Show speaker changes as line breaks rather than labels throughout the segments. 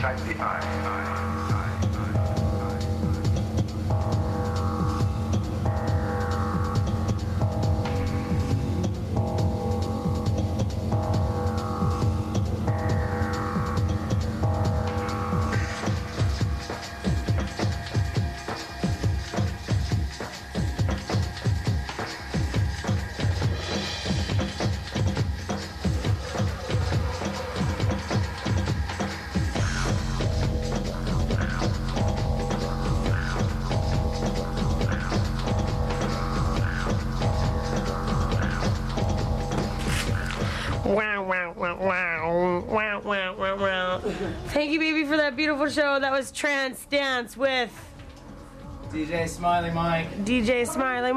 inside the eye.
Wow. Thank you, baby, for that beautiful show. That was Trance Dance with
DJ Smiley Mike.
DJ Smiley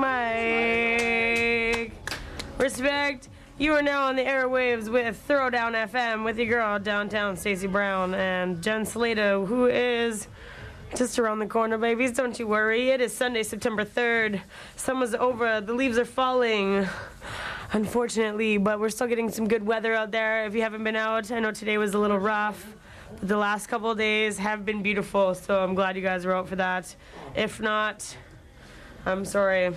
Mike. Respect. You are now on the airwaves with Throwdown FM with your girl downtown Stacey Brown and Jen Salado, who is just around the corner, babies. Don't you worry. It is Sunday, September 3rd. Summer's over. The leaves are falling, unfortunately, but we're still getting some good weather out there. If you haven't been out, I know today was a little rough, but the last couple of days have been beautiful, so I'm glad you guys were out for that. If not, I'm sorry.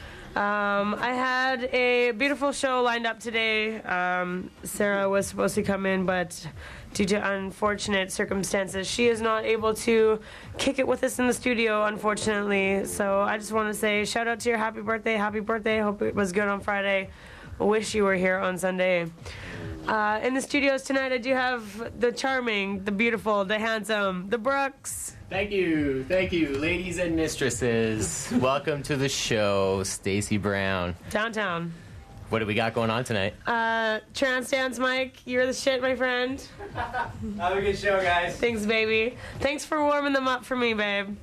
I had a beautiful show lined up today. Sarah was supposed to come in, but due to unfortunate circumstances, she is not able to kick it with us in the studio, unfortunately. So I just want to say shout out to your happy birthday. Happy birthday. Hope it was good on Friday. Wish you were here on Sunday. In the studios tonight, I do have the charming, the beautiful, the handsome, the Brooks.
Thank you, ladies and mistresses. Welcome to the show, Stacey Brown.
Downtown.
What do we got going on tonight?
Trance Dance Mike, you're the shit, my friend.
Have a good show, guys.
Thanks, baby. Thanks for warming them up for me, babe.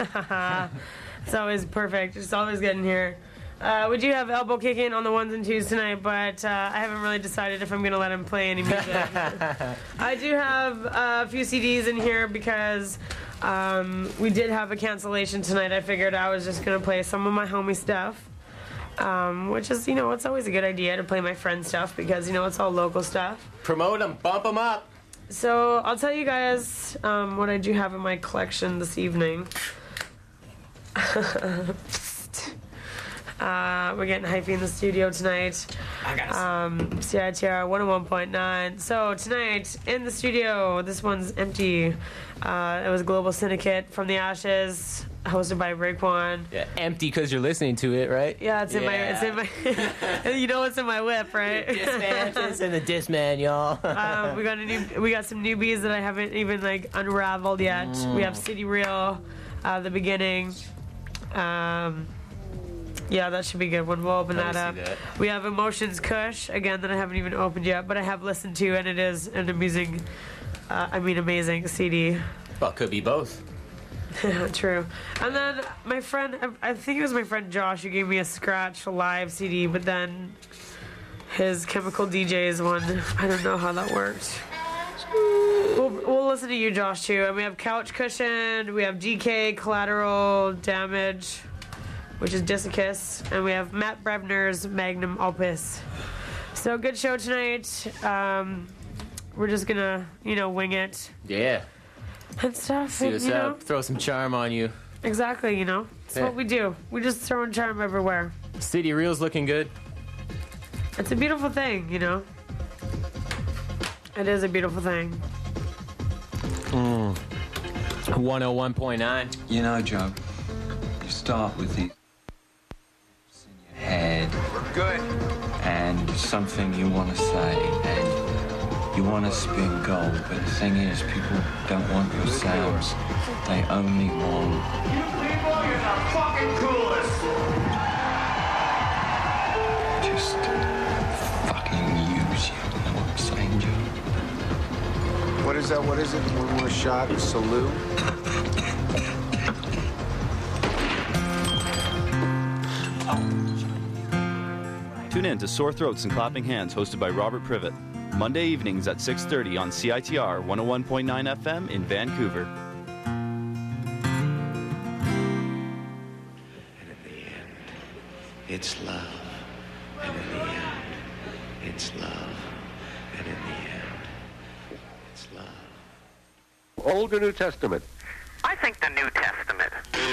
It's always perfect. It's always getting here. We do have Elbow Kicking on the ones and twos tonight, but I haven't really decided if I'm going to let him play any music. I do have a few CDs in here because we did have a cancellation tonight. I figured I was just going to play some of my homie stuff, which is, it's always a good idea to play my friend stuff because, it's all local stuff.
Promote them, bump them up.
So I'll tell you guys what I do have in my collection this evening. We're getting hypey in the studio tonight.
I got
CITR 101.9. So tonight in the studio, this one's empty. It was Global Syndicate from the Ashes, hosted by Raekwon.
Yeah, empty because you're listening to it, right?
Yeah, it's in my. It's in my. It's in my whip, right?
Disman, it's in the Disman, y'all.
We got some newbies that I haven't even unraveled yet. We have City Real, the beginning. Yeah, that should be good when we'll open that up. We have Emotions Kush, again, that I haven't even opened yet, but I have listened to, and it is an amazing CD.
Well, could be both.
True. And then my friend, I think it was my friend Josh who gave me a Scratch Live CD, but then his Chemical DJs one, I don't know how that worked. We'll listen to you, Josh, too. And we have Couch Cushion, we have DK, Collateral Damage, which is Dissicus, and we have Matt Brebner's Magnum Opus. So good show tonight. We're just gonna, wing it.
Yeah.
And stuff.
See what's up. Throw some charm on you.
Exactly, It's what we do. We just throwing charm everywhere.
City Real's looking good.
It's a beautiful thing, It is a beautiful thing.
101.9.
Joe, you start with the head.
Good.
And something you want to say, and you want to spin gold, but the thing is, people don't want your sounds. They only want...
You people, you're the fucking coolest.
just fucking use you. You know what I'm saying, Joe?
What is that? What is it? One more shot. Salute.
Tune in to Sore Throats and Clapping Hands, hosted by Robert Privet. Monday evenings at 6:30 on CITR 101.9 FM in Vancouver.
And in the end, it's love. And in the end, it's love. And in the end, it's love.
Old or New Testament?
I think the New Testament.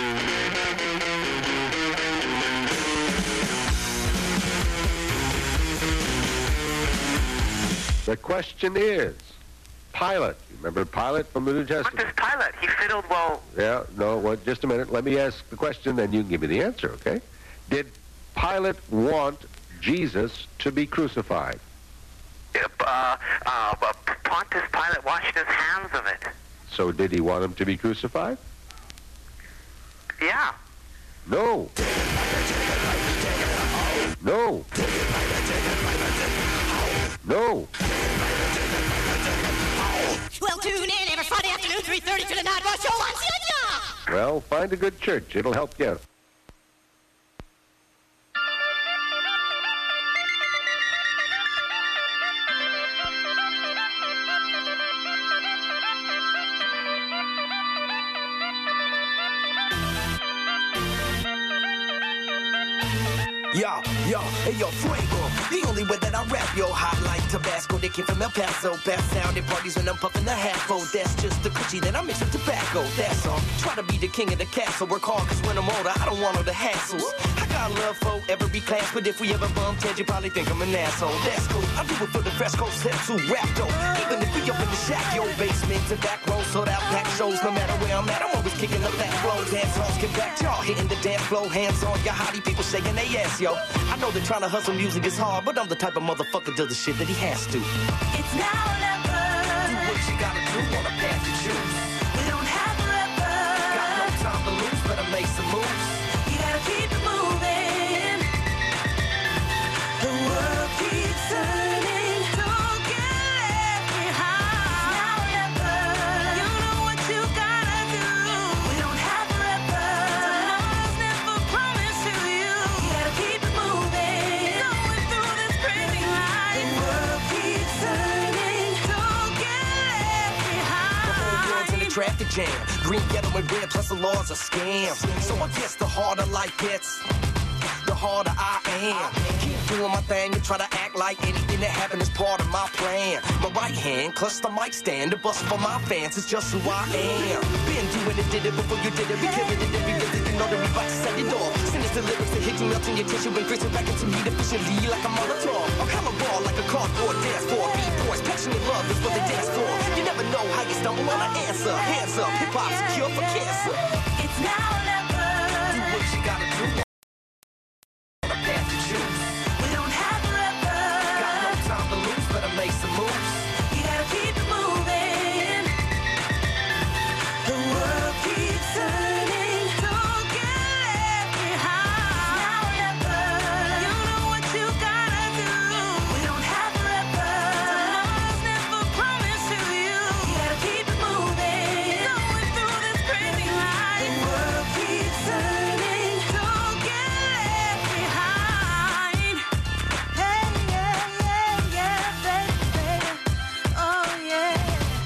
The question is, Pilate. You remember Pilate from the New Testament?
What does Pilate? He fiddled well.
Yeah, no, well, just a minute. Let me ask the question, then you can give me the answer, okay? Did Pilate want Jesus to be crucified?
Pontius Pilate washed his hands of it.
So did he want him to be crucified?
Yeah.
No. No. No.
Well, tune in every Friday afternoon, 3:30 to the Night Rush Show on CITR.
Well, find a good church. It'll help you out.
Yo, hey yo, fuego. The only way that I rap, yo, hot like Tabasco. They came from El Paso. Best sounding parties when I'm puffing the half-o. That's just the coochie, then I mix with tobacco. That's all. Try to be the king of the castle. Work hard, cause when I'm older, I don't want all the hassles. I got love for every class, but if we ever bump heads, you probably think I'm an asshole. That's cool. I do it for the Fresh Coast hip to rap, though. Even if we up in the shack, yo, basement to back row, sold out pack shows. No matter where I'm at, I'm always kicking up that flow. Dance halls get back, y'all hitting the dance floor. Hands on your hottie, people shaking their ass, yo. I know that trying to hustle music is hard, but I'm the type of motherfucker does the shit that he has to.
It's now or never.
Do what you gotta do on a path to choose.
We don't have forever.
Got no time to lose, better make some moves.
You gotta keep it moving. The world keeps turning. Don't get left behind. It's now or never. You know what you gotta do. We don't have forever. Tomorrow's never promised to you. You gotta keep it moving. Going through this crazy life. The world keeps turning. Don't get left behind.
The whole world's in a traffic jam. Green, yellow, and red, plus the laws are scams. So I guess the harder life gets, the harder I am. Keep doing my thing and try to act like anything that happened is part of my plan. My right hand, clutch the mic stand. The bust for my fans is just who I am. Been doing it, did it before you did it. We killing it every visit, you know that we about to set it off. Sinister lyrics that hit you, melting your tissue and gracing back into me efficiently like a Molotov. I'm hella raw like a cardboard dance floor. B-boys, passionate love is what they dance for. You never know how you stumble on an answer. Hands up, hip-hop's a cure for cancer.
It's now or never.
Do what you gotta do on a path to choose.
We don't have forever.
Got no time to lose, better make some moves.
You gotta keep it moving. The world keeps turning. Don't get left behind. Now or never. You know what you gotta do. We don't have forever. Tomorrow's never promised to you. You gotta keep it moving. Going through this crazy life. The world keeps turning. Don't get left behind. Hey, yeah, yeah, yeah, baby. Oh, yeah.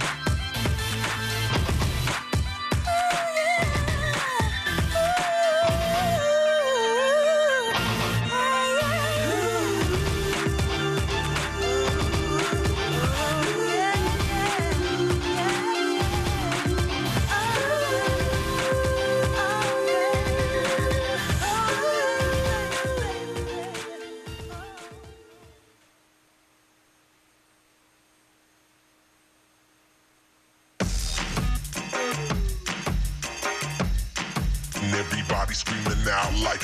And everybody screaming out like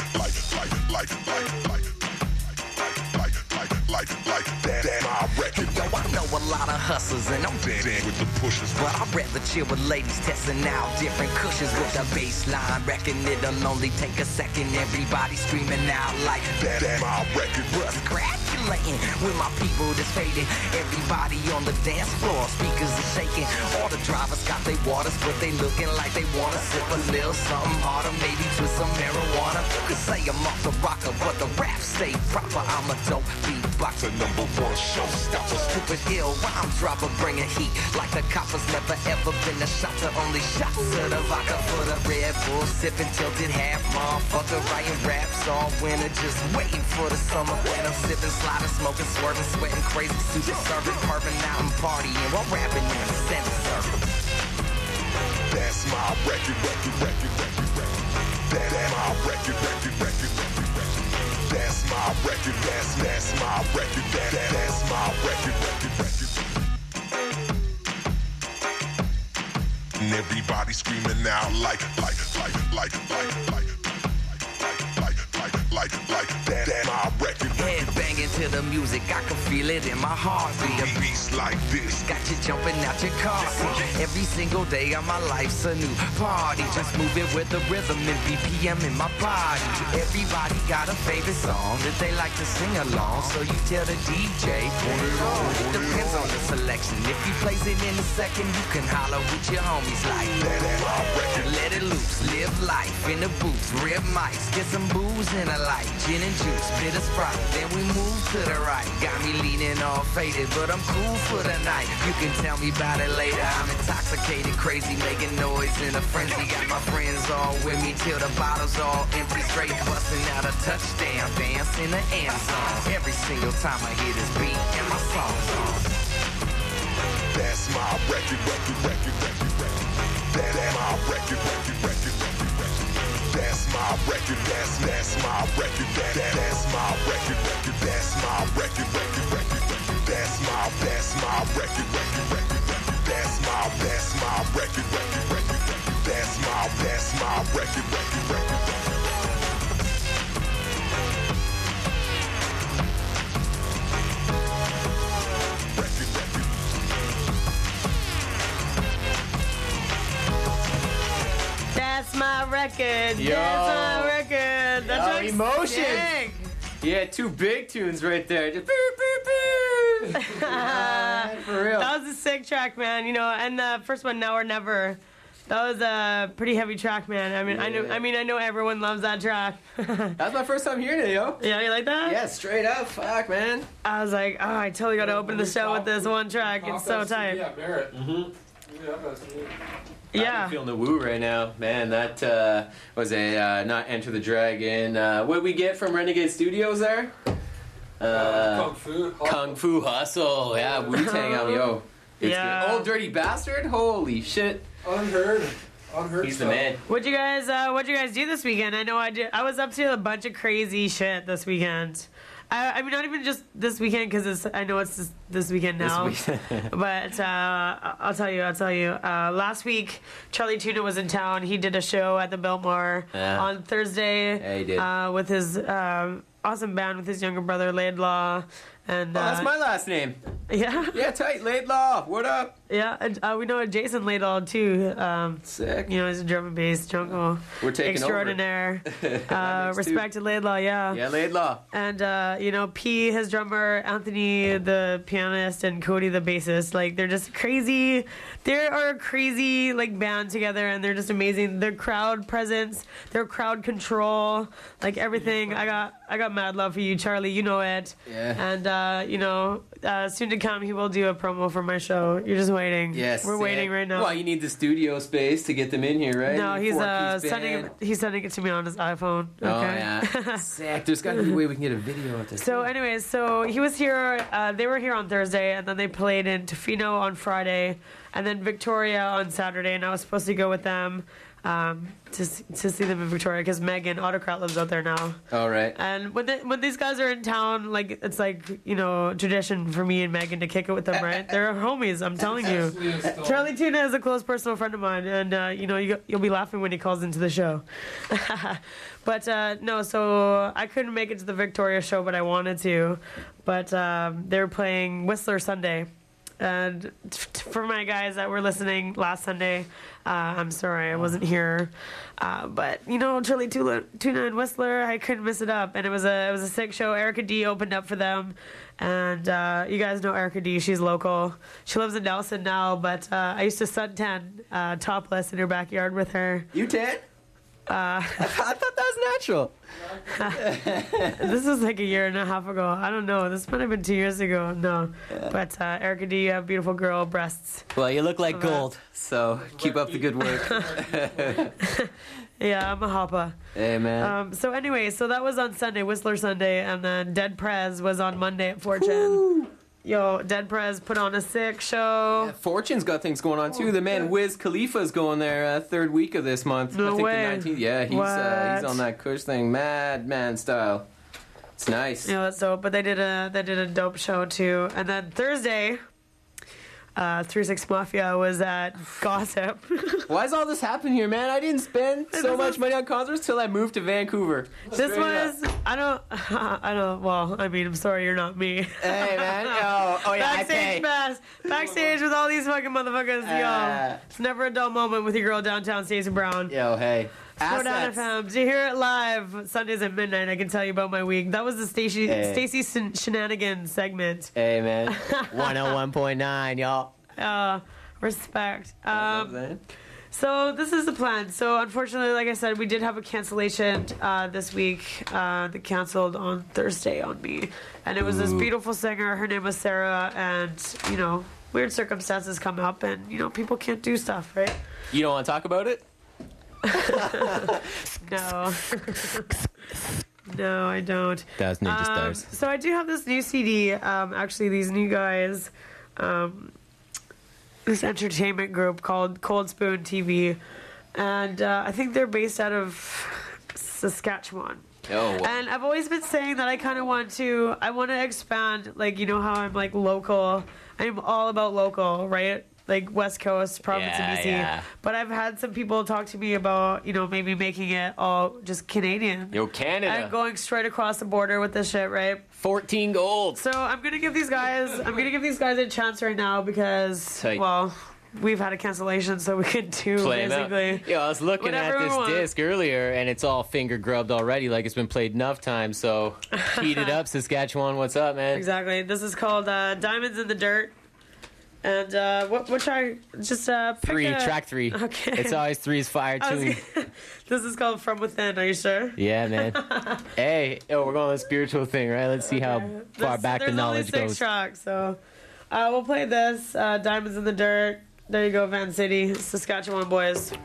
that my record.
Yo, I know a lot of hustlers and I'm
Dan with the pushers,
but I'd rather chill with ladies testing out different cushions with the bass line. Reckon it'll only take a second. Everybody screaming out like
that my record.
What's crackulating with my people that's faded? Everybody on the dance floor, speakers are shaking. All the drivers got their waters, but they looking like they wanna sip a little something harder, maybe twist some marijuana. You could say I'm off the rocker, but the rap stay proper. I'm a dope beatboxer, #1 showstopper. Stupid ill rhyme dropper, bringing heat like the coppers. Never ever been a shot to only shots to the vodka for the Red Bull. Sipping tilted half, motherfucker, writing raps all winter, just waiting for the summer when I'm sipping, sliding, smoking, swerving, sweating, crazy, super serving, carving out and partying while rapping in the center circle.
record, record, record, record, record. That's my record, record, record, record, record. That's my record, that's my record, that's my record, record, record. And everybody screaming out like that my record.
Head banging to the music, I can feel it in my heartbeat.
A beast like this
got you jumping out your car seat. Every single day of my life's a new party. Just moving with the rhythm and BPM in my body. Everybody got a favorite song that they like to sing along. So you tell the DJ, put it on. It depends on the selection. If he plays it in a second, you can holler with your homies like that. Let it loose, live life in the booth. Rib mics, get some booze and a light. Gin and juice, bit of Sprite. Then we move to the right. Got me leaning all faded, but I'm cool for the night. You can tell me about it later. I'm intoxicated, crazy, making noise in a frenzy. Got my friends all with me till the bottle's all empty. Straight busting out a touchdown dance in the end zone. Every single time I hear this beat and my song's on.
That's my record, record, record, record, record. That's my record, record, record, record, record. That's my record, that's my record, that's my record, record, that's my record, record, record, record. That's my record, record, record, record. That's my record, record, record, record. That's my record, record, record, record.
That's my record.
Yo.
That's my record. That's
Yo, emotions.
sick.
Yeah, two big tunes right there. Just for real.
That was a sick track, man. You know, and the first one, Now or Never. That was a pretty heavy track, man. I know everyone loves that track.
That's my first time hearing it, yo.
Yeah, you like that?
Yeah, straight up. Fuck, man.
I was like, oh, I totally got to open the show with this one track. It's so tight.
Yeah, Barrett.
Mm-hmm.
Yeah.
I'm feeling the woo right now, man. That was a not Enter the Dragon. What did we get from Renegade Studios there? Kung Fu Hustle. Yeah, Wu-Tang, yo. It's
Yeah.
good. Old Dirty Bastard. Holy shit.
Unheard
He's
stuff.
the man.
What'd you guys do this weekend? I know I did. I was up to a bunch of crazy shit this weekend. I mean, not even just this weekend because I know it's this weekend now. But I'll tell you. Last week, Charlie Tuna was in town. He did a show at the Biltmore on Thursday.
Yeah, he did.
With his awesome band with his younger brother Laidlaw. And
that's my last name.
Yeah.
Yeah, tight. Laidlaw. What up?
Yeah, and, we know Jason Laidlaw too.
Sick.
You know, he's a drum and bass jungle.
We're taking
extraordinaire. Respect to Laidlaw, yeah.
Yeah, Laidlaw.
And you know, P, his drummer, Anthony, the pianist, and Cody, the bassist. Like, they're just crazy. They are a crazy like band together, and they're just amazing. Their crowd presence, their crowd control, like everything. I got mad love for you, Charlie. You know it.
Yeah.
And you know, soon to come, he will do a promo for my show. You're just waiting.
Yes.
We're waiting right now.
Well, you need the studio space to get them in here, right?
No, he's
Forky's
sending it to me on his iPhone. Okay?
Oh yeah. Sick. There's got to be a way we can get a video of this.
So, anyways, he was here. They were here on Thursday, and then they played in Tofino on Friday, and then Victoria on Saturday. And I was supposed to go with them to see them in Victoria because Megan Autocrat lives out there now.
All right.
And when these guys are in town, like it's like, you know, tradition for me and Megan to kick it with them, right? They're homies. I'm telling you. Charlie Tuna is a close personal friend of mine, and you know, you'll be laughing when he calls into the show. But no, so I couldn't make it to the Victoria show, but I wanted to. But they're playing Whistler Sunday. And for my guys that were listening last Sunday, I'm sorry I wasn't here. But you know, Charlie Tuna and Whistler, I couldn't miss it up, and it was a sick show. Erica D opened up for them, and you guys know Erica D. She's local. She lives in Nelson now, but I used to suntan topless in her backyard with her.
You tan? I thought that was natural.
This was like a year and a half ago. I don't know. This might have been 2 years ago. No. But Erica D, you have beautiful girl breasts.
Well, you look like gold, so keep up the good work.
Yeah, I'm a hopper.
Hey, man.
So anyway, so that was on Sunday, Whistler Sunday, and then Dead Prez was on Monday at Fortune. Yo, Dead Prez put on a sick show.
Fortune's got things going on too. The man Wiz Khalifa's going there third week of this month.
No
I think
way.
the 19th. Yeah, he's on that Kush thing, madman style. It's nice.
Yeah, that's dope. But they did a dope show too. And then Thursday, 3-6 Mafia was at Gossip.
Why is all this happening here, man? I didn't spend so much money on concerts till I moved to Vancouver.
This
Straight
was
up.
I don't. Well, I mean, I'm sorry you're not me.
Hey, man. Oh yeah, I pay.
Backstage with all these fucking motherfuckers. Yo, it's never a dull moment with your girl downtown, Stacey Brown.
Yo, hey.
Throw down FM. To hear it live Sundays at midnight, I can tell you about my week. That was the Stacey Shenanigans segment.
Hey, man. 101.9, y'all.
Respect. So this is the plan. So unfortunately, like I said, we did have a cancellation this week. They canceled on Thursday on me, and it was this beautiful singer. Her name was Sarah, and you know, weird circumstances come up, and you know, people can't do stuff, right?
You don't want to talk about it?
No. No, I don't.
That's Ninja Stars.
So I do have this new CD. Actually, these new guys, this entertainment group called Cold Spoon TV, and I think they're based out of Saskatchewan.
Oh, wow.
And I've always been saying that I kind of want to expand, like, you know how I'm like local. I'm all about local, right? Like West Coast, province of BC.
Yeah.
But I've had some people talk to me about, you know, maybe making it all just Canadian.
Yo, Canada.
And going straight across the border with this shit, right?
14 gold.
So I'm gonna give these guys a chance right now because,
Tight.
well, we've had a cancellation, so we could do
Play 'em out.
basically.
Yo, I was looking
whatever
at
we
this
want.
disc earlier, and it's all finger grubbed already. Like it's been played enough times. So heat it up, Saskatchewan. What's up, man?
Exactly. This is called Diamonds in the Dirt. And what should I just pick
track 3.
Okay.
It's always 3's fire tune.
This is called From Within. Are you sure?
Yeah, man. Hey, we're going on a spiritual thing, right? Let's see how far back the knowledge
There's only 6
goes.
tracks, so we'll play this. Diamonds in the Dirt. There you go, Van City, Saskatchewan boys.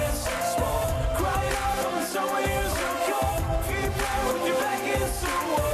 Cry out on someone else, so cold. Feel bad when you're back in so warm.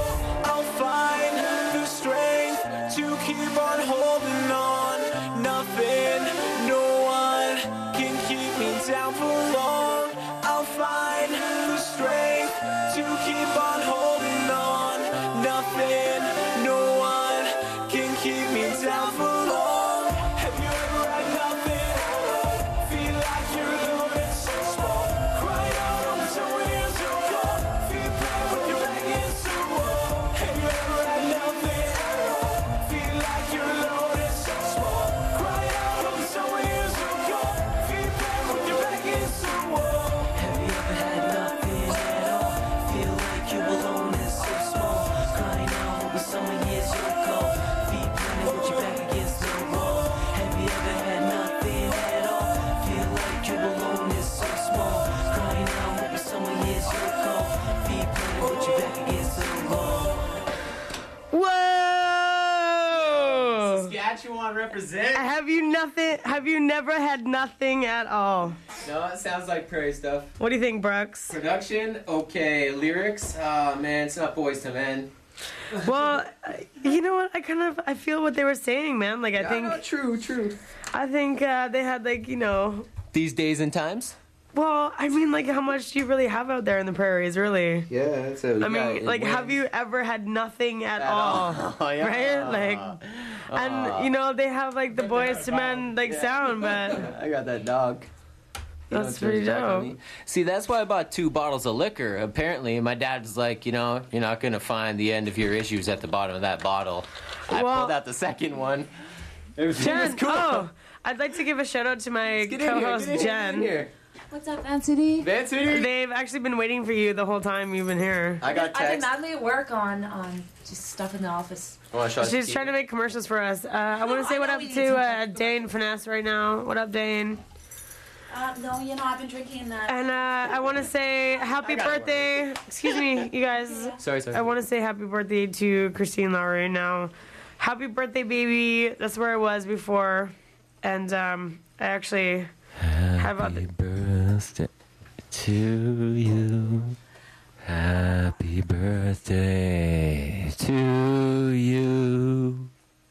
represent.
Have you never had nothing at all?
No, it sounds like prairie stuff.
What do you think, Brooks?
Production, okay. Lyrics, man, it's not Boys to Men.
Well, you know what? I feel what they were saying, man. Like, I think.
True.
I think they had, like, you know.
These days and times?
Well, I mean, like, how much do you really have out there in the prairies, really?
Yeah, so.
I mean, like, have you ever had nothing at all?
Yeah.
Right? Like, and, you know, they have, like, the Boys to Men, like, sound, but.
I got that dog.
That's pretty dope.
See, that's why I bought 2 bottles of liquor. Apparently, my dad's like, you know, you're not going to find the end of your issues at the bottom of that bottle. I pulled out the second one. Everything was
Jen,
cool.
I'd like to give a shout out to my co-host, Jen.
What's up, Vancity?
They've actually been waiting for you the whole time you've been here.
I got
I've been
text.
madly at work on just stuff in the office.
She's trying to make commercials for us. I want to say what up to Dane Finesse right now. What up, Dane?
No, you know, I've been drinking that.
And I want to say happy birthday. Excuse me, you guys.
Sorry.
I want to say happy birthday to Christine Lowry now. Happy birthday, baby. That's where I was before. And I actually have other.
Birthday to you. Happy birthday to you.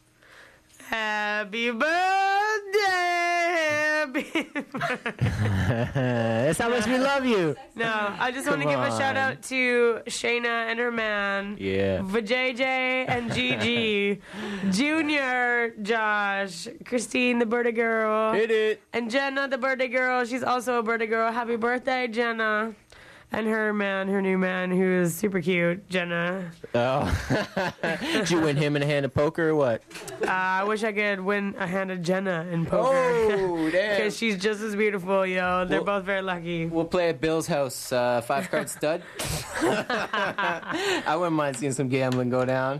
Happy birthday.
That's how much we love you.
No, I just want to give a shout out to Shayna and her man.
Yeah.
JJ and Gigi. Junior, Josh, Christine, the birthday girl.
Hit it.
And Jenna, the birthday girl. She's also a birthday girl. Happy birthday, Jenna. And her man, her new man, who is super cute, Jenna.
Oh. Did you win him in a hand of poker or what?
I wish I could win a hand of Jenna in poker.
Oh, damn.
Because she's just as beautiful, yo. They're both very lucky.
We'll play at Bill's house, 5-card stud. I wouldn't mind seeing some gambling go down.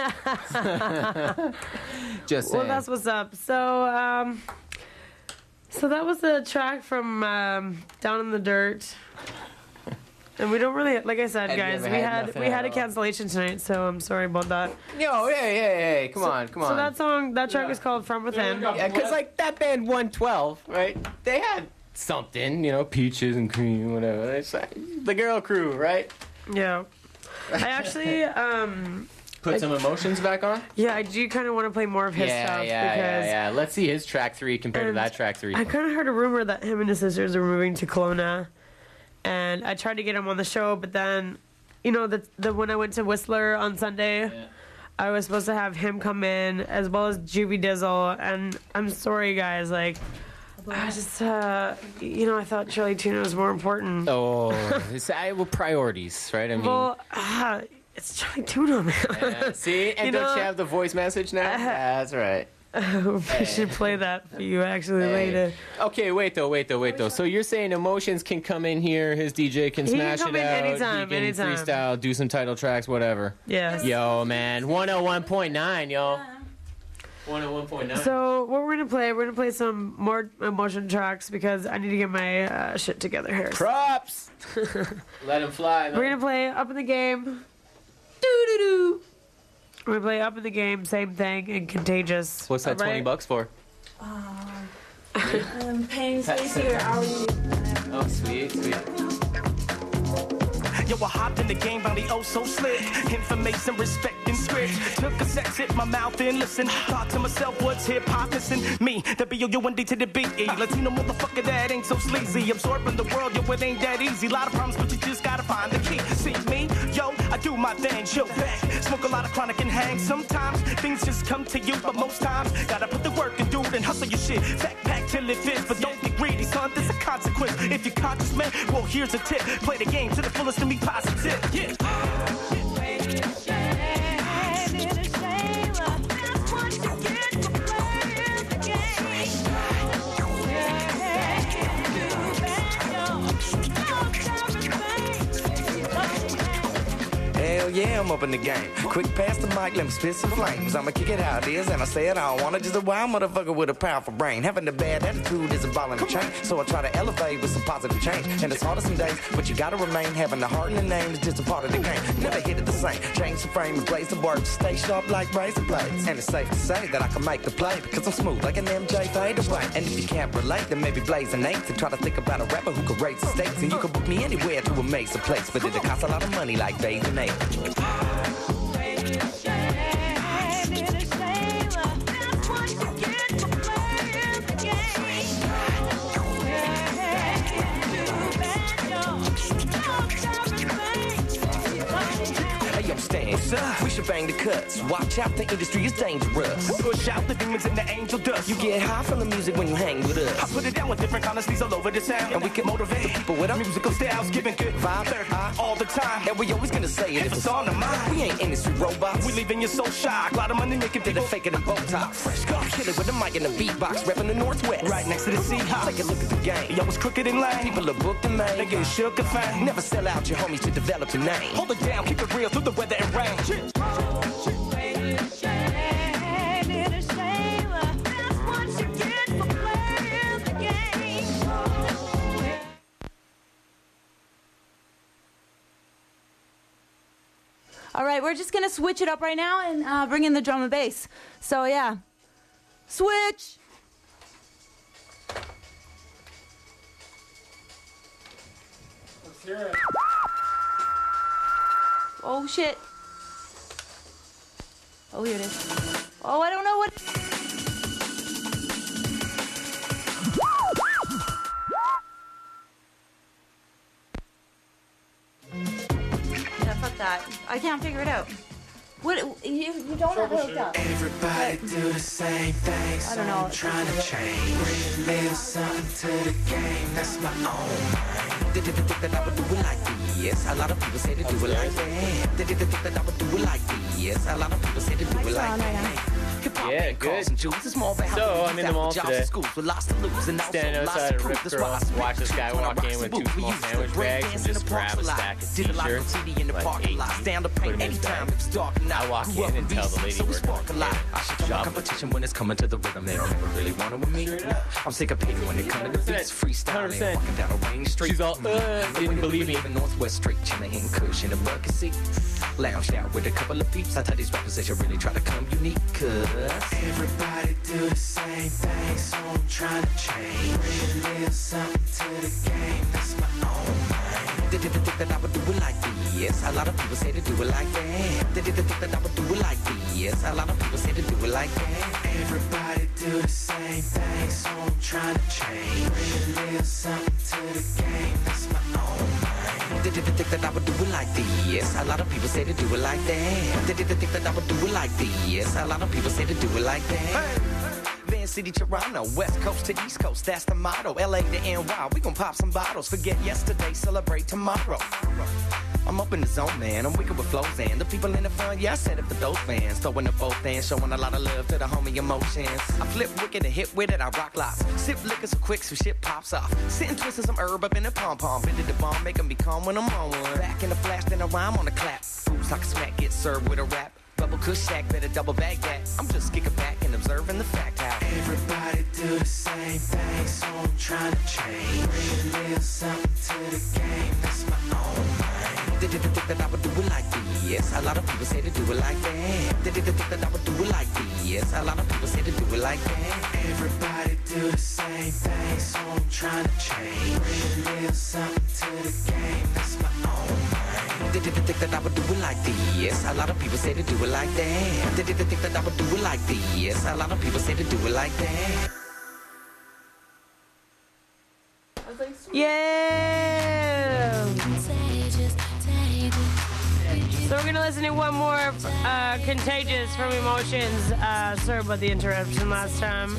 Just saying.
Well, that's what's up. So that was the track from Down in the Dirt. And we don't really, like I said,
Have you
guys,
ever
we
had
had a
nothing at all?
cancellation tonight, so I'm sorry about that.
Yo, hey, come on.
So that track is called From Within.
Yeah, because like that band 112, right? They had something, you know, peaches and cream, whatever. It's like the girl crew, right?
Yeah. I actually
Put some emotions back on.
Yeah, I do kind of want to play more of his stuff because
Yeah. Let's see his track 3 compared to that track 3.
I kind of heard a rumor that him and his sisters are moving to Kelowna. And I tried to get him on the show, but then, you know, the when I went to Whistler on Sunday, I was supposed to have him come in as well as Juvie Dizzle. And I'm sorry, guys. Like, I just, you know, I thought Charlie Tuna was more important.
Oh, it's priorities, right? I mean,
well, it's Charlie Tuna, man.
Yeah, see, and don't you have the voice message now? That's right.
I should play that for you actually later.
Okay, wait though. So you're saying emotions can come in here, his DJ can smash
come
it
in
out,
anytime,
he can
anytime.
freestyle, do some title tracks, whatever.
Yes.
Yo, man, 101.9, yo. 101.9.
So what we're gonna play some more emotion tracks because I need to get my shit together here.
Props. Let him fly, man.
We're gonna play Up in the Game. Doo-doo-doo. We're gonna play Up in the Game, same thing, and Contagious.
What's that $20 for?
Paying Stacey or hourly.
Oh, sweet.
Yo, I hopped in the game, found the oh so slick. Information, respect, and script. Took a sex, hit my mouth and listen. Thought to myself, what's hip hop missing? Me, the B-O-U-N-D to the B-E. Latino motherfucker that ain't so sleazy. Absorbing the world, yo, it ain't that easy. Lot of problems, but you just gotta find the key. See me, yo, I do my thing, chill back. Smoke a lot of chronic and hang. Sometimes things just come to you, but most times gotta put the work and do it and hustle your shit. Backpack till it fits, but don't get greedy, son. There's a consequence. If you're conscious, man, well, here's a tip. Play the game to the fullest and be positive. Yeah. Hell yeah, I'm up in the game. Quick pass the mic, let me spit some flames. I'ma kick it how it is, and I say it how I want it. Just a wild motherfucker with a powerful brain. Having a bad attitude is a ball in the chain. So I try to elevate with some positive change. And it's harder some days, but you gotta remain. Having the heart in the name is just a part of the game. Never hit it the same. Change the frame and blaze the words. Stay sharp like razor blades. And it's safe to say that I can make the play because I'm smooth like an MJ fade away. And if you can't relate, then maybe blaze an eighth and try to think about a rapper who could raise the stakes. And you can book me anywhere to amaze the place, but it'll cost a lot of money like Bays and Ace. We should bang the cuts. Watch out, the industry is dangerous. Push out the demons and the angel dust. You get high from the music when you hang with us. I put it down with different kind of sleeves all over the sound. And we can motivate people with our musical styles, giving good vibes, third eye all the time. And we always gonna say it if it's on the mind. We ain't industry robots. We leaving you so shocked. A lot of money making people fake it in Botox. Fresh car, kill it with a mic and a beatbox, repping the Northwest. Right next to the Seahawks. Take a look at the game. Yo, it's crooked in line. People are booked and made. They get shook and fame. Never sell out your homies to develop a name. Hold it down, keep it real through the weather and rain.
All right, we're just gonna switch it up right now and bring in the drum and bass. So yeah, switch.
Let's hear it.
Oh shit. Oh, here it is. Oh, I don't know what. Yeah, fuck that. I can't figure it out. What? You don't have it hooked up.
Everybody do the same things.
I don't know.
I'm trying to change. Bring a little something to the game. That's my own. Did you think that I would do it like this? A lot of people say to do it like that. Did you think that I would do it like this? A lot of people say to do it like that.
Yeah, good. So, I'm in the mall today. Standing outside of Rip Curl, watch this guy walk in with 2 small sandwich bags and just grab a stack of t-shirts, like 8. Put them in his bag. I walk in and tell the lady we're going to shop.
Competition when it's coming to the rhythm, they don't ever really want it with me. I'm sick of picking when it comes to the beats, freestyling, walking down a rain street.
She's all, didn't believe me.
Northwest Street, chilling in Kush in a bucket seat. Lounge out with a couple of peeps. I tell these rappers they should really try to come unique, cause everybody do the same thing, so I'm trying to change. Bring a little something to the game, that's my own mind. Did you think that I would do it like this? A lot of people say to do it like that. Did you think that I would do it like this? A lot of people say to do it like that. Everybody do the same thing, so I'm trying to change. Bring a little something to the game, that's my own mind. Did you think that I would do it like this? A lot of people say to do it like that. Did you think that I would do it like this? A lot of people say to do it like that. Hey. Van City, Toronto, West Coast to East Coast, that's the motto. LA to NY, we gon' pop some bottles. Forget yesterday, celebrate tomorrow. I'm up in the zone, man. I'm wicked with flows and the people in the front, yeah, I set it for those fans. Throwing up both hands, showing a lot of love to the homie emotions. I flip wicked and hit with it, I rock lots. Sip liquor so quick, some shit pops off. Sitting twisting some herb up in the pom-pom. Bending the bomb, making me calm when I'm on one. Back in the flash, then a rhyme on the clap. Fools like a smack, get served with a rap. Bubble kush shack, better double bag that. I'm just kicking back and observing the fact how everybody do the same thing, so I'm trying to change. Bring a little something to the game, that's my own mind. Did you think that I would do it like this? A lot of people say to do it like that. Did you think that I would do it like this? A lot of people say to do it like that. Everybody do the same thing, so I'm trying to change. Bring a little something to the game, that's my own mind. Did you think that I would do it like this? A lot of people say to do it like that. Did you think that I would do it like this? A lot of people say to do it like that.
Yeah! So we're gonna listen to one more Contagious from Emotions. Sorry about the interruption last time.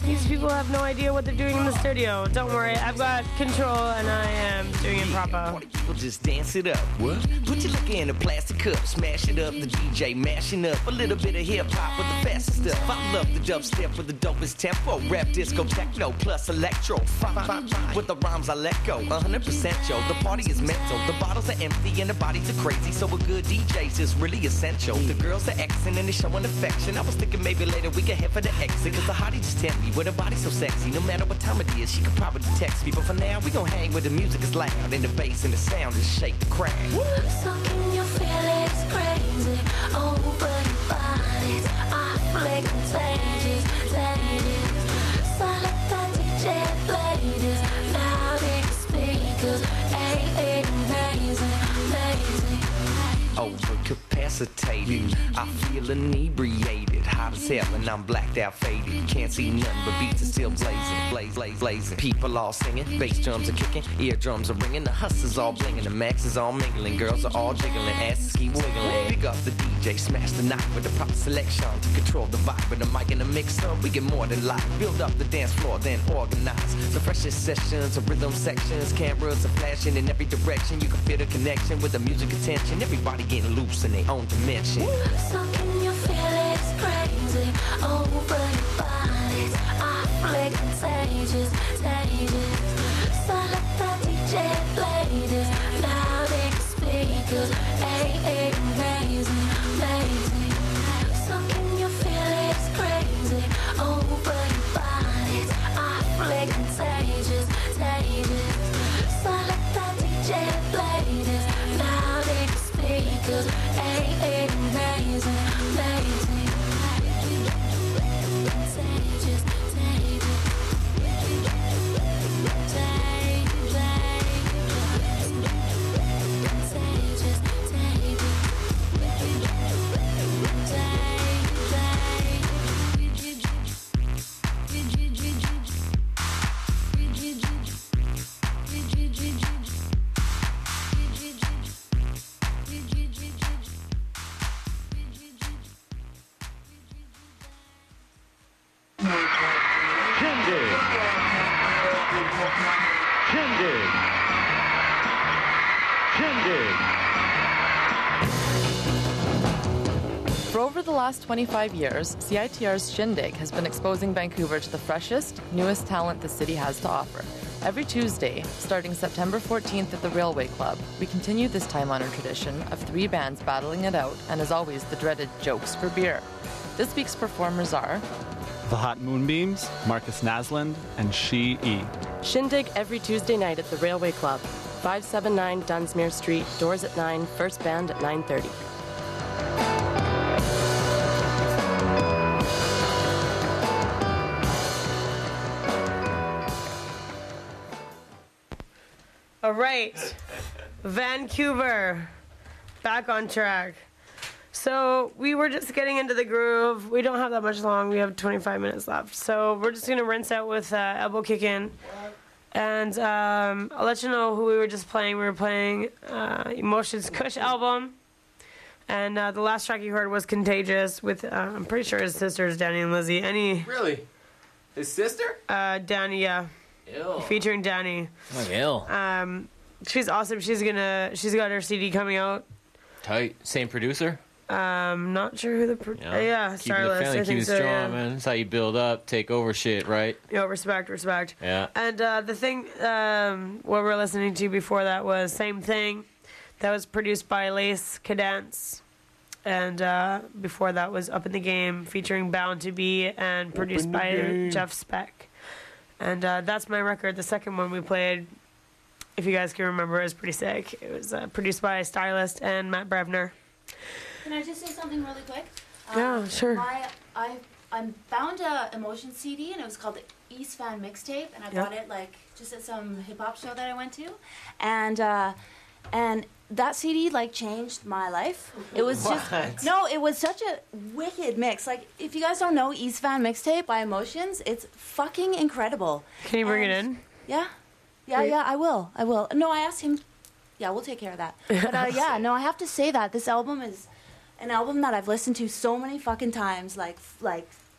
These people have no idea what they're doing in the studio. Don't worry, I've got control and I am doing it proper.
People just dance it up. What? Put your liquor in a plastic cup, smash it up. The DJ mashing up a little bit of hip hop with the fastest stuff. I love the dubstep with the dopest tempo, rap, disco, techno, plus electro. With the rhymes I let go, 100% yo. The party is mental, the bottles are empty and the bodies are crazy. So a good DJ's is really essential. The girls are Xing and they showing affection. I was thinking maybe later we could head for the exit, cause the hottie just tell me with her body so sexy. No matter what time it is, she could probably text me. But for now, we gon' hang with the music is loud and the bass and the sound just shake the crowd.
So can you feel it's crazy over your bodies? I flick stages, So let the DJ play this loud in speakers. Ain't amazing, amazing.
Overcapacitated, I feel inebriated, hot as hell and I'm blacked out faded. Can't see nothing but beats are still blazing. People all singing, bass drums are kicking, eardrums are ringing, the hustlers all blinging, the max is all mingling, girls are all jiggling, asses keep wiggling. Big up the DJ, smash the night with the proper selection to control the vibe with the mic and the mixer. We get more than live, build up the dance floor, then organize the freshest sessions, the rhythm sections, cameras are flashing in every direction. You can feel the connection with the music attention. Everybody getting loose in their own dimension.
So can you feel it's crazy over your bodies? I flick stages. So let the DJ play this loud in speakers. Ain't amazing, amazing. So can you feel it's crazy over your bodies? I flick stages. So let the DJ play this loud in speakers. Ain't amazing, amazing.
For over the last 25 years, CITR's Shindig has been exposing Vancouver to the freshest, newest talent the city has to offer. Every Tuesday, starting September 14th at the Railway Club, we continue this time-honored tradition of 3 bands battling it out, and as always, the dreaded jokes for beer. This week's performers are
The Hot Moonbeams, Marcus Naslund, and She E.
Shindig every Tuesday night at the Railway Club, 579 Dunsmuir Street, doors at 9, first band at 9:30.
All right, Vancouver, back on track. So we were just getting into the groove. We don't have that much long. We have 25 minutes left. So we're just going to rinse out with Elbow Kick In. And I'll let you know who we were just playing. We were playing Emotions Kush album. And the last track you heard was Contagious with, I'm pretty sure his sisters, Danny and Lizzie.
Really? His sister?
Danny, yeah.
Ew.
Featuring Danny.
Oh, ew.
She's awesome. She's got her CD coming out.
Tight. Same producer?
Not sure who the
keeping
Starless.
the family,
I think
keeping
so,
strong,
yeah.
man. That's how you build up, take over shit, right?
Yeah, respect.
Yeah.
And the thing, what we're listening to before that was Same Thing. That was produced by Lace Cadence. And before that was Up in the Game, featuring Bound to Be, and produced by Jeff Speck. And that's my record. The second one we played, if you guys can remember, is pretty sick. It was produced by Stylist and Matt Brevner.
Can I just say something really quick?
Yeah, sure.
I found a Emotion CD, and it was called the East Fan Mixtape, and I bought it like just at some hip hop show that I went to, and that CD like changed my life. It was it was such a wicked mix. Like, if you guys don't know East Fan Mixtape by Emotions, it's fucking incredible.
Can you bring it in?
Yeah, I will. No, I asked him. Yeah, we'll take care of that. But I have to say that this album is an album that I've listened to so many fucking times, like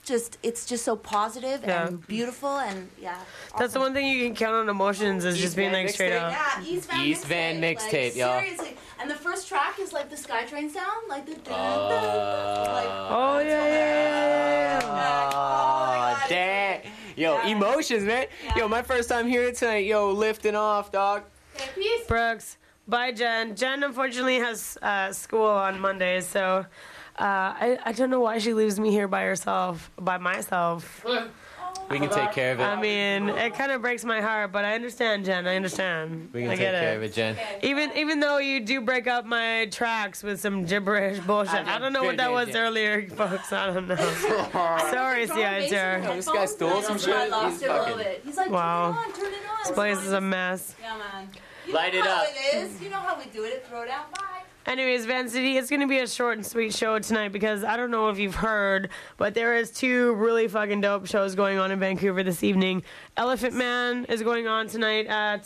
it's just so positive
Yeah.
and beautiful and yeah.
That's the one thing you can count on emotions is just being
Van
like straight
mixtape?
up.
Yeah, East Van
Mixtape,
like,
y'all.
Seriously, and the first track is like the SkyTrain sound, like the.
Oh yeah.
Oh, dang. Yo, emotions, man. Yo, my first time hearing it tonight. Yo, lifting off, dog.
Okay, peace.
Brooks. Bye, Jen. Jen unfortunately has school on Mondays, so I don't know why she leaves me here by myself.
We can take care of it.
I mean, it kind of breaks my heart, but I understand, Jen. I understand.
We can
I
take
get
care of it, Jen.
Even though you do break up my tracks with some gibberish bullshit. I don't know what that was earlier, folks. I don't know. Sorry, CITR.
This guy stole some shit.
I lost it a little bit. He's like,
Wow.
turn it on.
This place is a mess.
Yeah, man. You
Light
know
it
how
up.
it is. You know how we do it. Throw it out. Bye.
Anyways, Van City, it's going to be a short and sweet show tonight because I don't know if you've heard, but there is 2 really fucking dope shows going on in Vancouver this evening. Elephant Man is going on tonight at,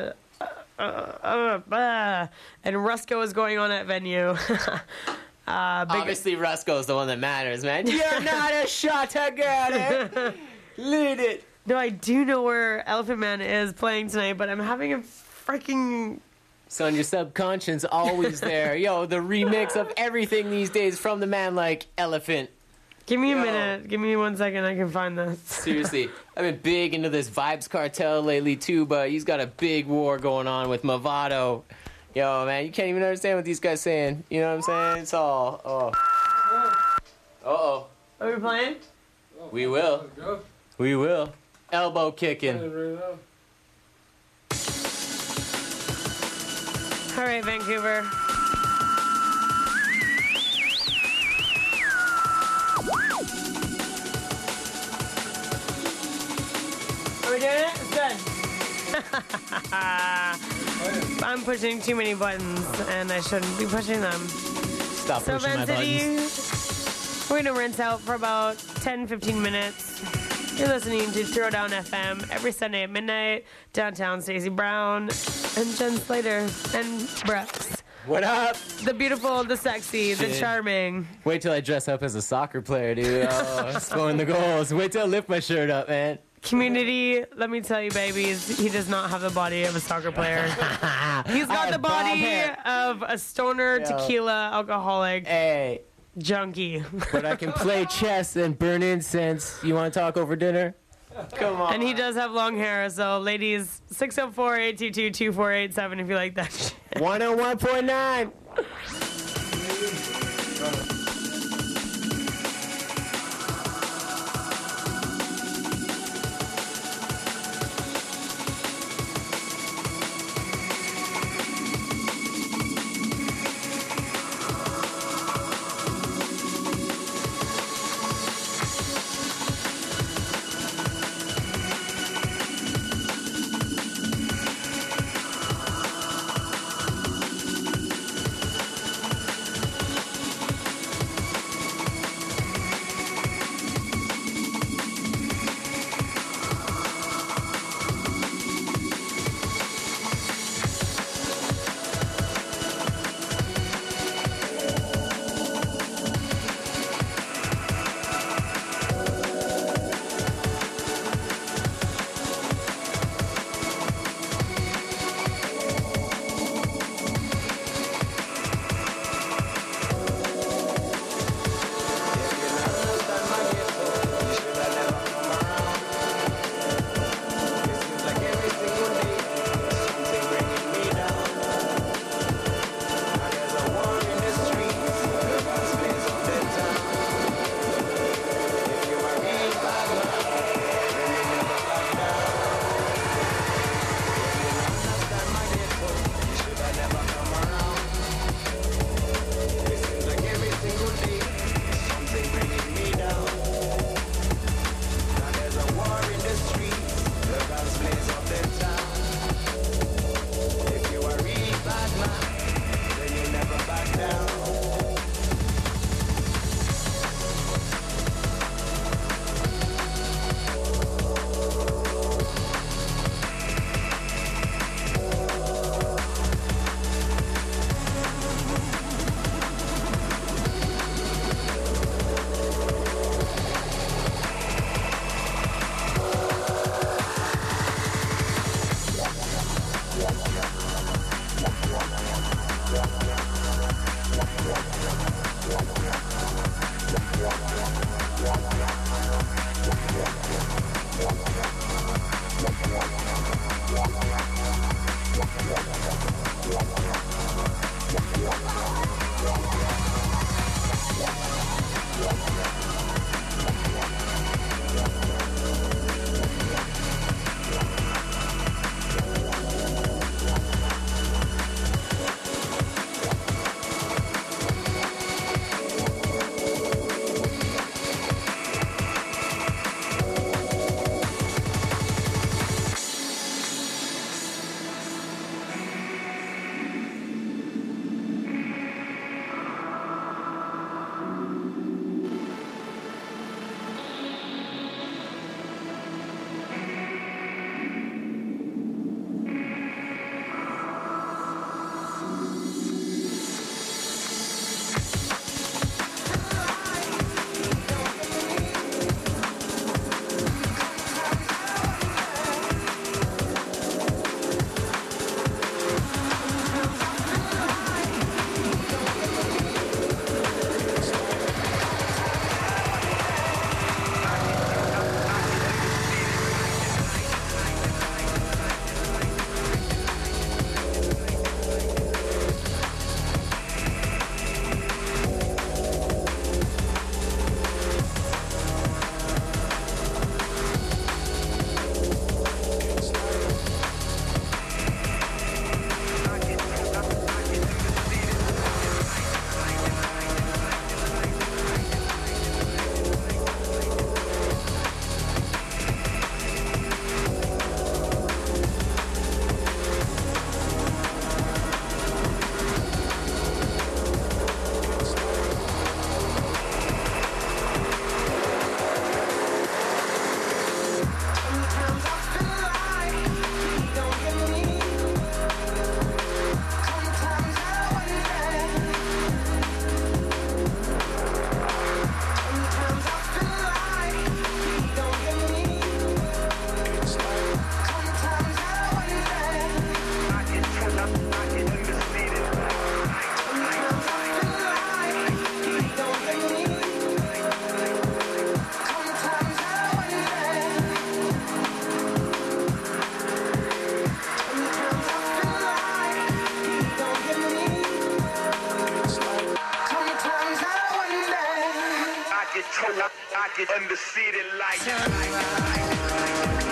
and Rusko is going on at Venue.
Obviously, Rusko's the one that matters, man. You're not a shot girl. Lead it.
No, I do know where Elephant Man is playing tonight, but I'm having a freaking...
Son, your subconscious always there. Yo, the remix of everything these days from the man like Elephant.
Give me a minute. Give me 1 second. I can find this.
Seriously, I've been big into this Vibes Cartel lately too, but he's got a big war going on with Movado. Yo, man, you can't even understand what these guys saying. You know what I'm saying? It's all, Uh-oh.
Are we playing?
We will. We will. Elbow kicking.
All right, Vancouver. Are we doing it? It's good. I'm pushing too many buttons, and I shouldn't be pushing them.
Stop
So,
pushing my
Van City,
buttons.
we're going to rinse out for about 10-15 minutes. You're listening to Throwdown FM every Sunday at midnight. Downtown Stacey Brown and Jen Slater and Brooks.
What up?
The beautiful, the sexy, the
Shit.
charming.
Wait till I dress up as a soccer player, dude. Oh, scoring the goals. Wait till I lift my shirt up, man.
Community, let me tell you, babies, he does not have the body of a soccer player. He's
I
got the
have bob
body
hair.
of a stoner,
Yo.
tequila, alcoholic,
Hey,
junkie.
but I can play chess and burn incense. You want to talk over dinner? Come on.
And he does have long hair, so ladies, 604-822-2487 if you like that shit.
101.9.
undefeated light.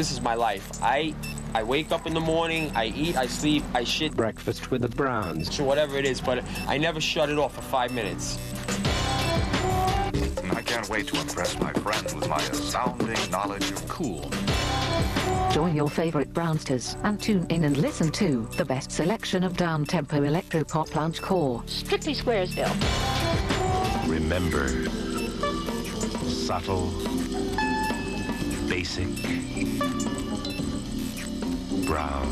this is my life. I wake up in the morning, I eat, I sleep, I shit.
Breakfast with the Browns.
Sure, whatever it is, but I never shut it off for 5 minutes.
I can't wait to impress my friends with my astounding knowledge of cool.
Join your favorite Brownsters and tune in and listen to the best selection of down-tempo electro-pop loungecore. Strictly Squaresville.
Remember, subtle, basic, brown.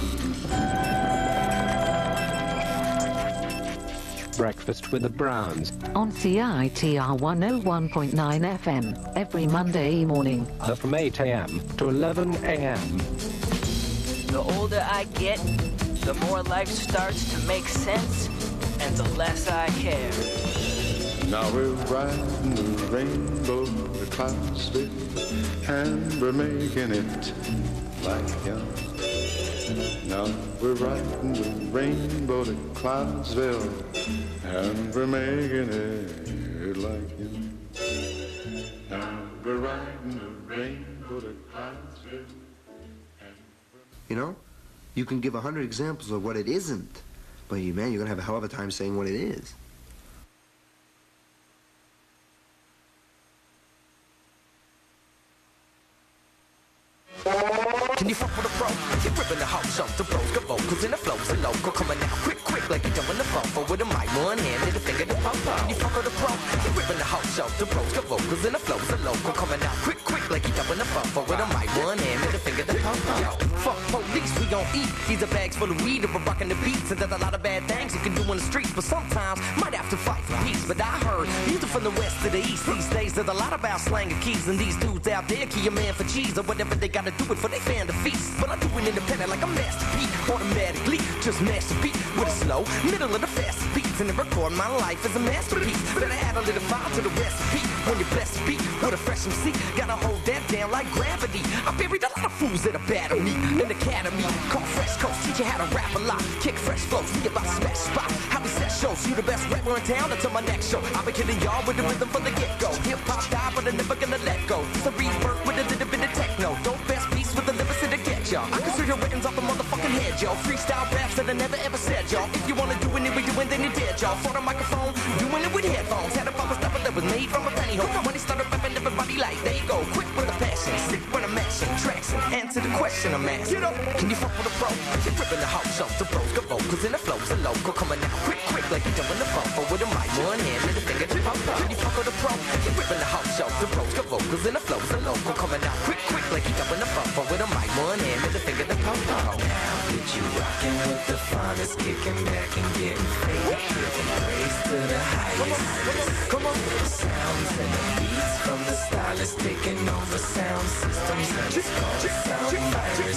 Breakfast with the Browns.
On CITR 101.9 FM, every Monday morning.
From 8 a.m. to 11 a.m.
The older I get, the more life starts to make sense, and the less I care.
Now we're riding the rainbow to Clarksville, and we're making it like young. Now we're riding the rainbow to Clarksville, and we're making it like young. Now we're riding the rainbow to Clarksville.
You know, you can give 100 examples of what it isn't, but man, you're gonna have a hell of a time saying what it is.
Can you fuck with a pro? You're ripping the house off. The pros got vocals and the flows are local. Coming out quick, like you jumping the bumper with a mic, one hand and a finger to pump up. Can you fuck with a pro? You're ripping the house off. The pros got vocals and the flows are local. Coming out quick, like you jumping the bumper with a mic, one hand and a finger to pump up. Yo, fuck police, we gon' eat. These are bags full of weed, and we're rocking the beats. And there's a lot of bad things you can do in the streets, but sometimes might have to fight for peace. But I heard music from the west to the east these days. There's a lot about slang and keys, and these dudes out there kill your man for cheese or whatever they gotta do it for they fan to feast. But I'm doing independent like a master beat, automatically just master beat with a slow middle of the fast beats, and the record my life is a masterpiece. Better add a little fire to the recipe when you're blessed to be with a fresh MC. Gotta hold that down like gravity. I buried a lot of fools that are bad at me in the academy. Call Fresh Coast, teach you how to rap a lot, kick fresh flows. We about to smash spot. How we set shows? You the best rapper in town until my next show. I've been killing y'all with the rhythm from the get go. Hip hop die, but I'm never gonna let go. It's a rebirth with a little bit of techno. Don't best beats with the lyrics in the get y'all. I can see your writtens off the motherfucking head, y'all. Freestyle raps that I never ever said, y'all. If you wanna do it, we doing, then you dead, y'all. For the microphone, doing it with headphones. Had a bumper stopper that was made from a penny hole. When he started rapping, everybody like, there you go. Quick with the passion, sick when I'm mashing tracks and answer the question I'm asking. Get up, can you fuck with a pro? You're ripping the house off. The pros got vocals and the flows are local. Coming out quick, like you jumping the bumper with a mic, one hand and a finger to pump up. Can you fuck with a pro? You're ripping the house off. The pros got vocals and the flows are local. Coming out quick, like you jumping the bumper with a mic, one hand and a finger to pump up. Now get you rocking with the finest, kicking back and getting faded, giving praise to the highest. Come on. The sounds and the beats from the stylist taking over sound systems, and it's called a sound virus.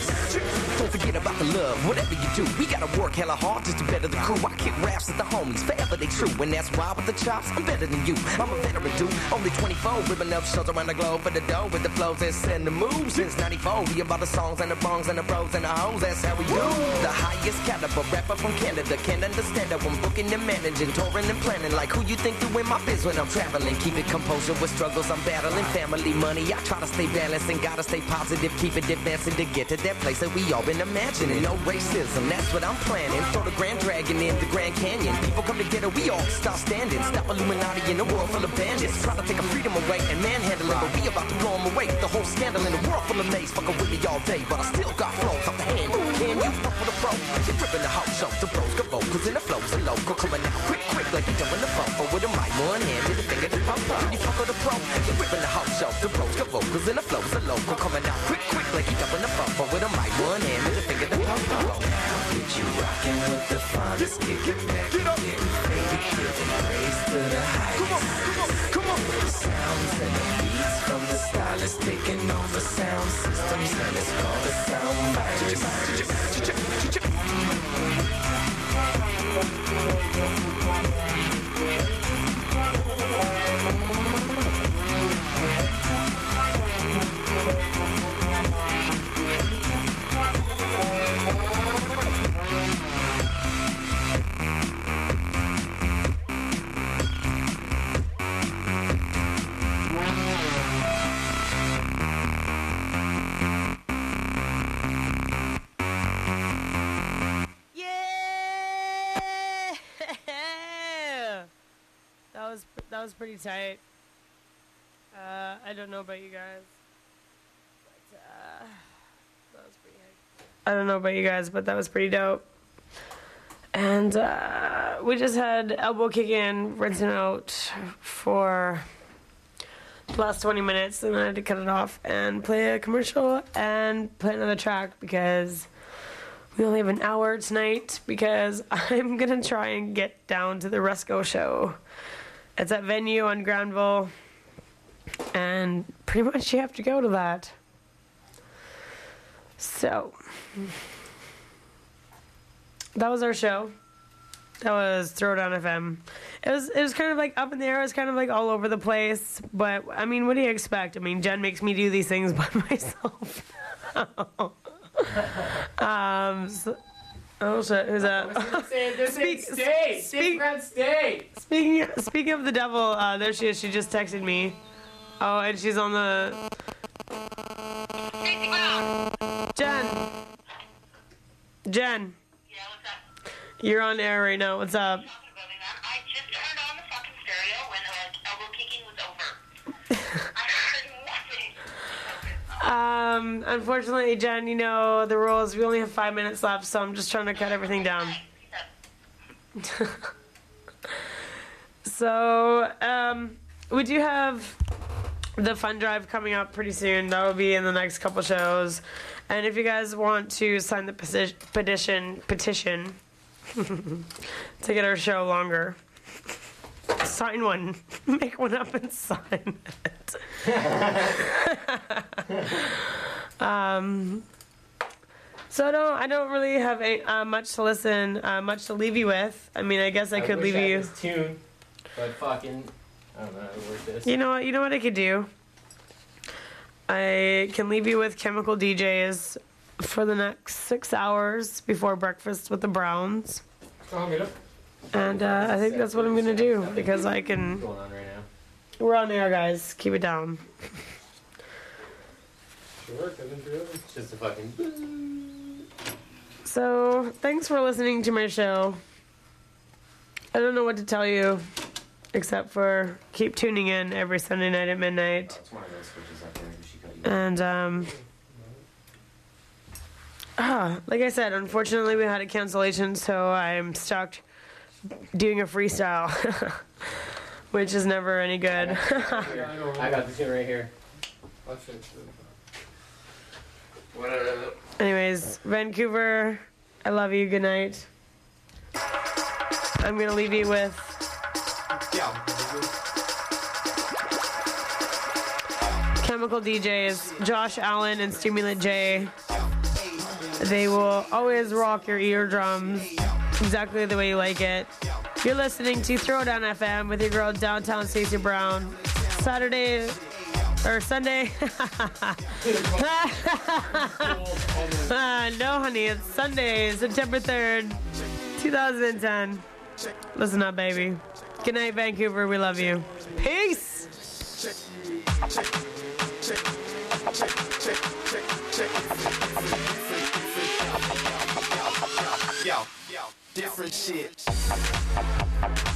Don't forget about the love, whatever you do. We gotta work hella hard just to better the crew. I kick raps at the homies, forever they true. And that's why with the chops, I'm better than you. I'm a veteran dude, only 24, ripping up shows around the globe for the dough with the flows and send the moves. Since 94, we about the songs and the bongs and the bros and the hoes, that's how we do. The highest caliber rapper from Canada, can't understand that when booking and managing, touring and planning. Like who you think doing my biz when I'm traveling? Keep it composure with struggles I'm battling. Family, money, I try to stay balanced and gotta stay positive. Keep it advancing to get to that place that we all been imagining. No racism, that's what I'm planning. Throw the Grand Dragon in the Grand Canyon. People come together, we all start standing. Stop Illuminati in a world full of bandits. Try to take our freedom away and manhandle it, but we about to blow them away. The whole scandal in the world full of maze. Fucking with me all day, but I still got flows off the hand. Can you fuck with a pro? You're ripping the house off. The pros got vocals and the flows are local. Coming out quick, like you jumping the bumper with a mic, one hand and a finger to pump up. Can you fuck with a pro? You're ripping the house off. The pros got vocals and the flows are local. Coming out quick, like you jumping the bumper with a mic, one hand and a finger to pump up. Now get you rocking with the finest, kicking back and getting faded, giving praise to the highest. Come on. The sounds and the beats from the stylist taking over sound systems, and it's called a sound virus.
was pretty tight. I don't know about you guys. But, that was pretty tight. I don't know about you guys, but that was pretty dope. And we just had elbow kick in, rinsing out for the last 20 minutes, and then I had to cut it off and play a commercial and play another track because we only have an hour tonight because I'm going to try and get down to the Resco show. It's at Venue on Granville, and pretty much you have to go to that. So, that was our show. That was Throwdown FM. It was kind of like up in the air. It was kind of like all over the place. But, I mean, what do you expect? I mean, Jen makes me do these things by myself. Oh shit, who's that? Speaking of the devil, there she is. She just texted me. Oh, and she's on the... Jen. Yeah, what's up? You're on air right now. What's up?
I just turned on the fucking stereo when the elbow kicking was over. I heard nothing.
Unfortunately, Jen, you know the rules. We only have 5 minutes left, so I'm just trying to cut everything down. So, we do have the fund drive coming up pretty soon. That will be in the next couple shows. And if you guys want to sign the petition to get our show longer, sign one. Make one up and sign it. So I don't really have much to listen, much to leave you with. I mean, I guess I could leave you.
This tune, but fucking, I don't know how to work this.
You know what I could do? I can leave you with Chemical DJs for the next 6 hours before breakfast with the Browns. And I think that's what I'm gonna do because I can.
What's going on right now?
We're on air, guys. Keep it down.
It's just a fucking.
So, thanks for listening to my show. I don't know what to tell you, except for keep tuning in every Sunday night at midnight. And, like I said, unfortunately we had a cancellation, so I'm stuck doing a freestyle, which is never any good.
I got this one right here.
Anyways, Vancouver, I love you. Good night. I'm gonna leave you with Chemical DJs, Josh Allen and Stimulant J. They will always rock your eardrums exactly the way you like it. You're listening to Throwdown FM with your girl Downtown Stacey Brown. Sunday. No, honey, it's Sunday, September 3rd, 2010. Listen up, baby. Good night, Vancouver. We love you. Peace.
Yo, different shit.